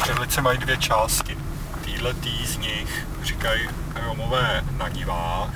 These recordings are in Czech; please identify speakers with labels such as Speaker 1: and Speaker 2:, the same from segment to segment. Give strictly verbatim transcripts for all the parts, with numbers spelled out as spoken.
Speaker 1: Předlice mají dvě části. Týhle tý z nich říkají Romové na Nivách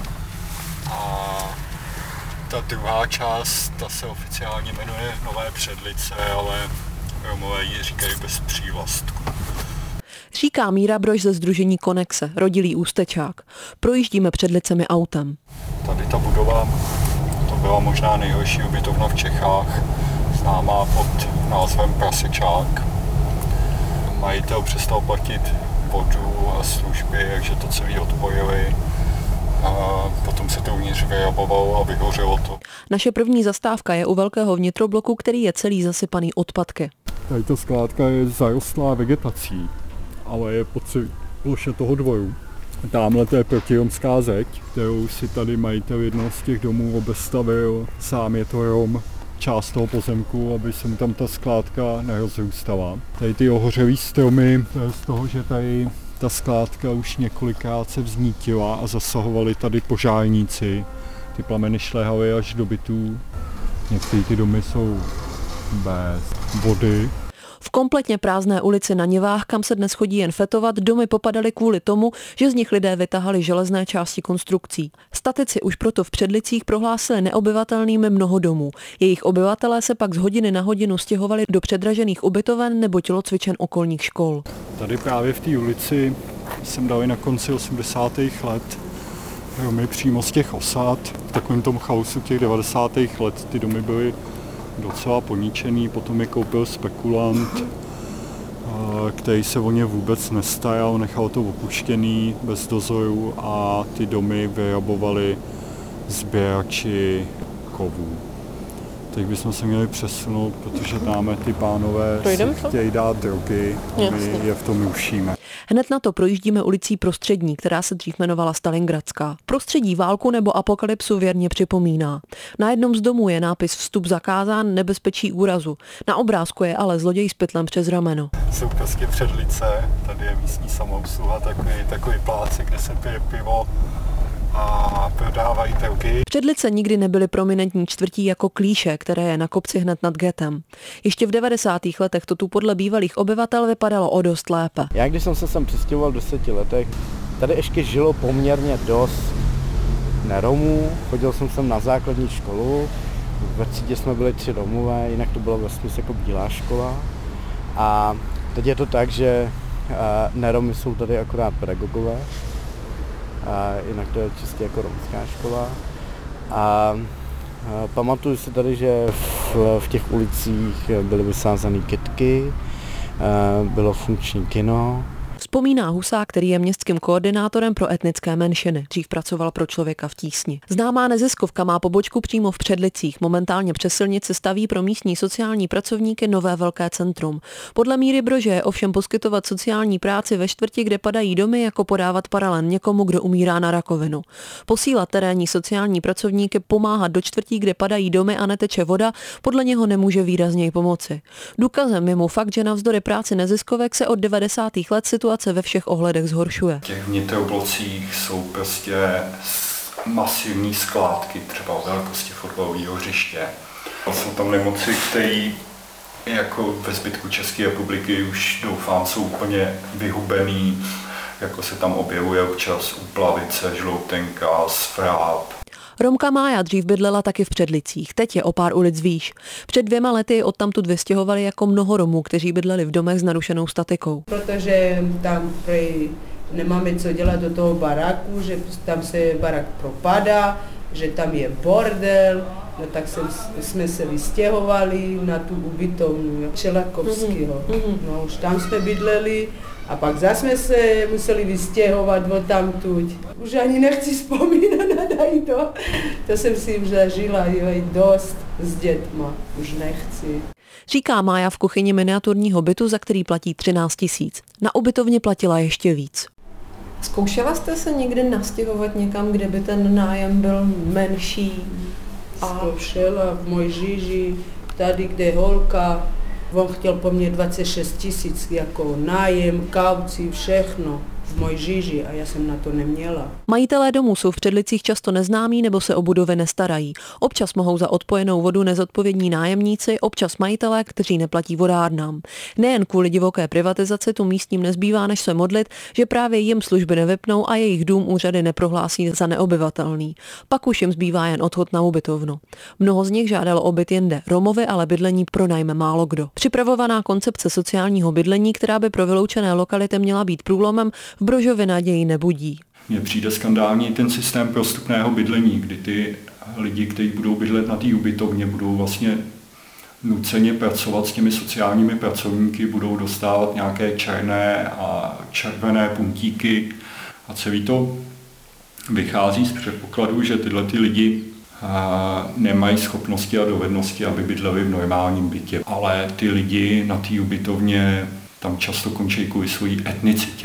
Speaker 1: a ta druhá část, ta se oficiálně jmenuje Nové Předlice, ale Romové ji říkají bez přívlastku.
Speaker 2: Říká Míra Brož ze sdružení Konexe, rodilý Ústečák. Projíždíme Předlicemi autem.
Speaker 1: Tady ta budova, to byla možná nejhorší ubytovna v Čechách, známá pod názvem Prasečák. Majitel přestal platit vodu a služby, takže to celé odpojili. A potom se to uvnitř vyrabovalo a vyhořelo to.
Speaker 2: Naše první zastávka je u velkého vnitrobloku, který je celý zasypaný odpadky.
Speaker 1: Tady ta skládka je zarostlá vegetací, ale je po celé ploše toho dvoru. Támhle to je protiromská zeď, kterou si tady majitel jednoho z těch domů obestavil. Sám je to Rom, část toho pozemku, aby se mu tam ta skládka nerozrůstala. Tady ty ohořelý stromy, z toho, že tady ta skládka už několikrát se vznítila a zasahovali tady požárníci. Ty plameny šléhaly až do bytů. Některé ty domy jsou bez vody.
Speaker 2: V kompletně prázdné ulici na Nivách, kam se dnes chodí jen fetovat, domy popadaly kvůli tomu, že z nich lidé vytahali železné části konstrukcí. Statici už proto v Předlicích prohlásili neobyvatelnými mnoho domů. Jejich obyvatelé se pak z hodiny na hodinu stěhovali do předražených ubytoven nebo tělocvičen okolních škol.
Speaker 1: Tady právě v té ulici jsem dali na konci osmdesátých let domy přímo z těch osad. V takovém tom chaosu těch devadesátých let ty domy byly docela poničený, potom je koupil spekulant, který se o ně vůbec nestaral, nechal to opuštěný bez dozoru a ty domy vyrabovali sběrači kovů. Teď bychom se měli přesunout, protože dáme ty pánové si chtějí dát drogy, my je v tom rušíme.
Speaker 2: Hned na to projíždíme ulicí Prostřední, která se dřív jmenovala Stalingradská. Prostředí válku nebo apokalypsu věrně připomíná. Na jednom z domů je nápis Vstup zakázán, nebezpečí úrazu. Na obrázku je ale zloděj s pytlem přes rameno.
Speaker 1: Jsou prostě Předlice, tady je místní samoobsluha, takový, takový pláce, kde se pije pivo a prodávají drogy.
Speaker 2: Předlice nikdy nebyly prominentní čtvrtí jako Klíše, které je na kopci hned nad getem. Ještě v devadesátých letech to tu podle bývalých obyvatel vypadalo o dost lépe.
Speaker 3: Já když jsem se sem přistěhoval v deseti letech, tady ještě žilo poměrně dost neromů, chodil jsem sem na základní školu, ve třídě jsme byli tři Romové, jinak to byla vesměs jako bílá škola. A teď je to tak, že neromy jsou tady akorát pedagogové, a jinak to je čistě jako romská škola. A, a pamatuju si tady, že v, v těch ulicích byly vysázané kytky, bylo funkční kino.
Speaker 2: Vzpomíná Husák, který je městským koordinátorem pro etnické menšiny. Dřív pracoval pro Člověka v tísni. Známá neziskovka má pobočku přímo v Předlicích. Momentálně přes silnici staví pro místní sociální pracovníky nové velké centrum. Podle Míry Brože je ovšem poskytovat sociální práci ve čtvrti, kde padají domy, jako podávat paralen někomu, kdo umírá na rakovinu. Posílat terénní sociální pracovníky pomáhat do čtvrtí, kde padají domy a neteče voda, podle něho nemůže výrazněji pomoci. Důkazem je mu fakt, že navzdory práci neziskovek se od devadesátých let situace ve všech ohledech zhoršuje.
Speaker 1: V těch vnitroblocích jsou prostě masivní skládky, třeba o velikosti fotbalového hřiště. Jsou tam nemoci, které jako ve zbytku České republiky už doufám jsou úplně vyhubený, jako se tam objevuje občas úplavice, žloutenka, sfráp.
Speaker 2: Romka Mája dřív bydlela taky v Předlicích, teď je o pár ulic výš. Před dvěma lety odtamtud vystěhovali jako mnoho Romů, kteří bydleli v domech s narušenou statikou.
Speaker 4: Protože tam prej nemáme co dělat do toho baráku, že tam se barák propadá, že tam je bordel, no tak jsem, jsme se vystěhovali na tu ubytovnu Čelakovského. Mm-hmm. No už tam jsme bydleli. A pak zase jsme se museli vystěhovat odtamtud. Už ani nechci vzpomínat na to. To jsem si už zažila dost s dětma. Už nechci.
Speaker 2: Říká Mája v kuchyni miniaturního bytu, za který platí třináct tisíc. Na ubytovně platila ještě víc.
Speaker 5: Zkoušela jste se někdy nastěhovat někam, kde by ten nájem byl menší?
Speaker 4: A... Zkoušela v Mojžíži, tady, kde je holka. On chtěl po mně dvacet šest tisíc jako nájem, kauci, všechno. v mojí žiži a já jsem na to neměla.
Speaker 2: Majitelé domů jsou v Předlicích často neznámí nebo se o budovy nestarají. Občas mohou za odpojenou vodu nezodpovědní nájemníci, občas majitelé, kteří neplatí vodárnám. Nejen kvůli divoké privatizaci tu místním nezbývá, než se modlit, že právě jim služby nevypnou a jejich dům úřady neprohlásí za neobyvatelný. Pak už jim zbývá jen odchod na ubytovnu. Mnoho z nich žádalo o byt jinde. Romovi ale bydlení pronajme málo kdo. Připravovaná koncepce sociálního bydlení, která by pro vyloučené lokality měla být průlomem, v Brožově naději nebudí.
Speaker 1: Mně přijde skandální ten systém prostupného bydlení, kdy ty lidi, kteří budou bydlet na té ubytovně, budou vlastně nuceně pracovat s těmi sociálními pracovníky, budou dostávat nějaké černé a červené puntíky a celý to vychází z předpokladu, že tyhle ty lidi nemají schopnosti a dovednosti, aby bydleli v normálním bytě. Ale ty lidi na té ubytovně tam často končí kvůli své etnicitě.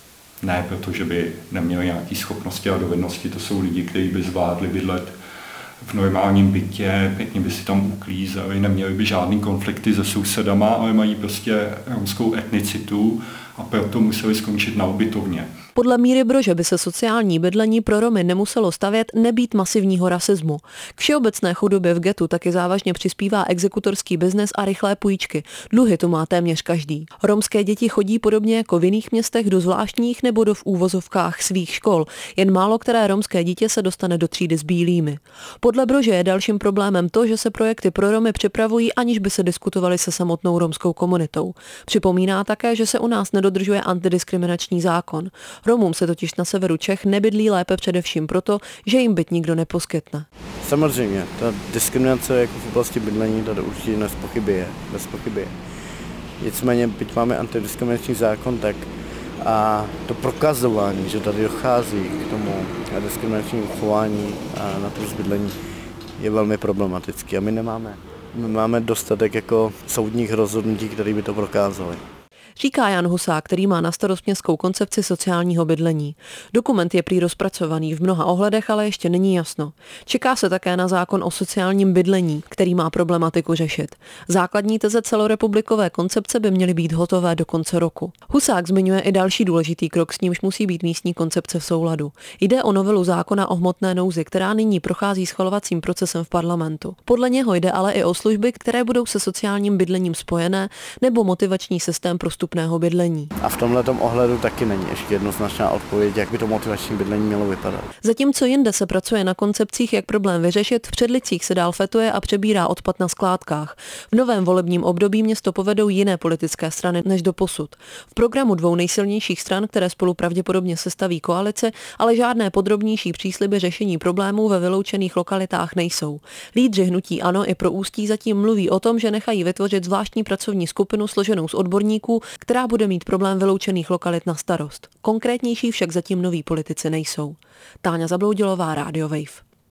Speaker 1: Ne, protože by neměli nějaké schopnosti a dovednosti, to jsou lidi, kteří by zvládli bydlet v normálním bytě, pěkně by si tam uklízeli, neměli by žádný konflikty se sousedama, ale mají prostě romskou etnicitu a proto museli skončit na ubytovně.
Speaker 2: Podle Míry Brože by se sociální bydlení pro Romy nemuselo stavět nebýt masivního rasismu. K všeobecné chudobě v getu taky závažně přispívá exekutorský biznes a rychlé půjčky. Dluhy tu má téměř každý. Romské děti chodí podobně jako v jiných městech do zvláštních nebo do v úvozovkách svých škol. Jen málo které romské dítě se dostane do třídy s bílými. Podle Brože je dalším problémem to, že se projekty pro Romy připravují, aniž by se diskutovali se samotnou romskou komunitou. Připomíná také, že se u nás nedodržuje antidiskriminační zákon. Romům se totiž na severu Čech nebydlí lépe především proto, že jim byt nikdo neposkytne.
Speaker 3: Samozřejmě, ta diskriminace jako v oblasti bydlení tady určitě bez pochyby je. Bez pochyby je. Nicméně, byť máme antidiskriminační zákon, tak a to prokazování, že tady dochází k tomu diskriminačnímu chování a na to bydlení, je velmi problematický. A my nemáme. My máme dostatek jako soudních rozhodnutí, které by to prokázaly.
Speaker 2: Říká Jan Husák, který má na starost městskou koncepci sociálního bydlení. Dokument je prý rozpracovaný v mnoha ohledech, ale ještě není jasno. Čeká se také na zákon o sociálním bydlení, který má problematiku řešit. Základní teze celorepublikové koncepce by měly být hotové do konce roku. Husák zmiňuje i další důležitý krok, s nímž musí být místní koncepce v souladu. Jde o novelu zákona o hmotné nouzi, která nyní prochází schvalovacím procesem v parlamentu. Podle něho jde ale i o služby, které budou se sociálním bydlením spojené, nebo motivační systém pro bydlení.
Speaker 3: A v tomhletom ohledu taky není ještě jednoznačná odpověď, jak by to motivační bydlení mělo vypadat.
Speaker 2: Zatímco jinde se pracuje na koncepcích, jak problém vyřešit, v Předlicích se dál fetuje a přebírá odpad na skládkách. V novém volebním období město povedou jiné politické strany než doposud. V programu dvou nejsilnějších stran, které spolu pravděpodobně sestaví koalici, ale žádné podrobnější přísliby řešení problémů ve vyloučených lokalitách nejsou. Lídři hnutí ANO i pro Ústí zatím mluví o tom, že nechají vytvořit zvláštní pracovní skupinu složenou z odborníků, která bude mít problém vyloučených lokalit na starost. Konkrétnější však zatím noví politici nejsou. Táňa Zabloudilová, Radio Wave.